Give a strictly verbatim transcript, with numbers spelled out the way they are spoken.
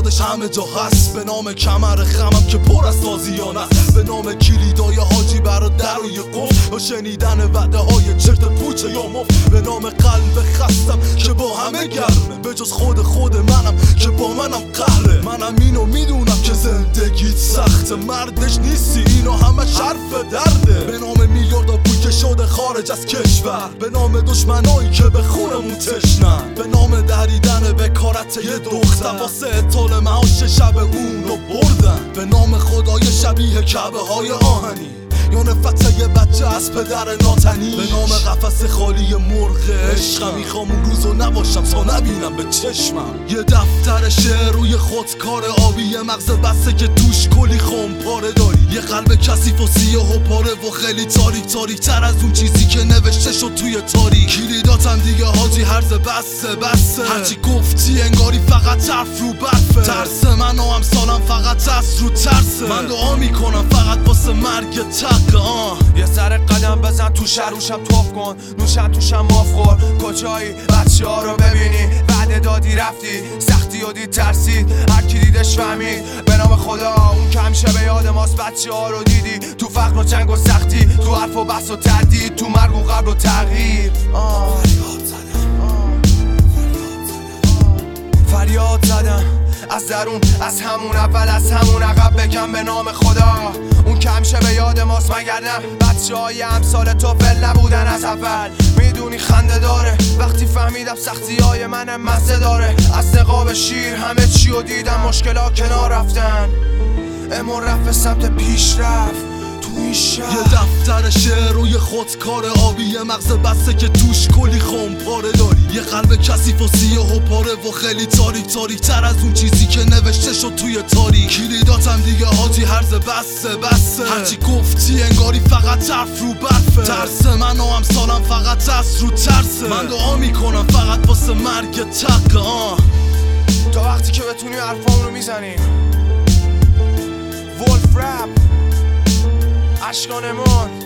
یادش همه جا هست. به نام کمر خمم که پر از تازیان است، به نام کلیدای حاجی برادر و یه قف و شنیدن وعده های چرت پوچه یا مفت. به نام قلب خستم که با همه گرمه، به جز خود خود منم که با منم قهره. منم اینو میدونم که زندگیت سخته، مردش نیستی اینو همه حرف درده. به نام میلیاردا پول که شده خارج از کشور، به نام دشمنایی که به خونمون تشنن، به نام دریدن به کارت یه دختر واسه اطال معاش شب اونو بردن. به نام خدای شبیه کعبه های آهنی یا نفت یه بچه از پدر ناتنی. به نام قفس خالی مرغ عشقم، میخوام اون روزو نباشم تا نبینم به چشمم. یه دفتر شعر روی خودکار آبی، یه مغز بسته که توش کلی خم پاره داری، یه قلب کثیف و سیاه و پاره و خیلی تاریک، تاریک تر از اون چیزی که نوشته شد توی تاریک. کلیداتم دیگه حاجی هرز بسته بسته، هرچی گفتی انگاری فقط حرف رو برفه. ترس من و امثالم فقط از رو ترسه، من دعا میکنم فقط واسه مرگ آه. یه سر قدم بزن تو شروشم توف کن، نوشم توشم ماف خور. کجایی بچه ها رو ببینی، وعده دادی رفتی، سختی و دید ترسید، هر کی دیدش فهمید. به نام خدا اون که همیشه به یاد ماست، بچه ها رو دیدی تو فقر و جنگ و سختی، تو حرف و بحث و تردید، تو مرگ و قبر و تغییر. آه. فریاد زدم آه. فریاد زدم از درون، از همون اول، از همون عقب بگم به نام خدا اون که همیشه به یاد ماست. مگر نه بچه های امثال تو فل نبودن از اول؟ میدونی خنده داره وقتی فهمیدم سختی های منم مزه داره. از نقاب شیر همه چی رو دیدم، مشکلات کنار رفتن، امون رفت به سمت پیشرفت. یه دفتر شعر روی خودکار آبی، یه مغز بسته که توش کلی خم پاره داری، یه قلب کثیف و سیاه و پاره و خیلی تاریک، تاریک تر از اون چیزی که نوشته شد توی تاریک. کلیداتم دیگه حاجی هرز بسته بسته، هرچی گفتی انگاری فقط حرف رو برفه. ترس من و امثالم فقط از رو ترسه، من دعا میکنم فقط واسه مرگ تق. آه. تا وقتی که بتونی حرفامون رو میزنیم. ولف رپ اشکانمون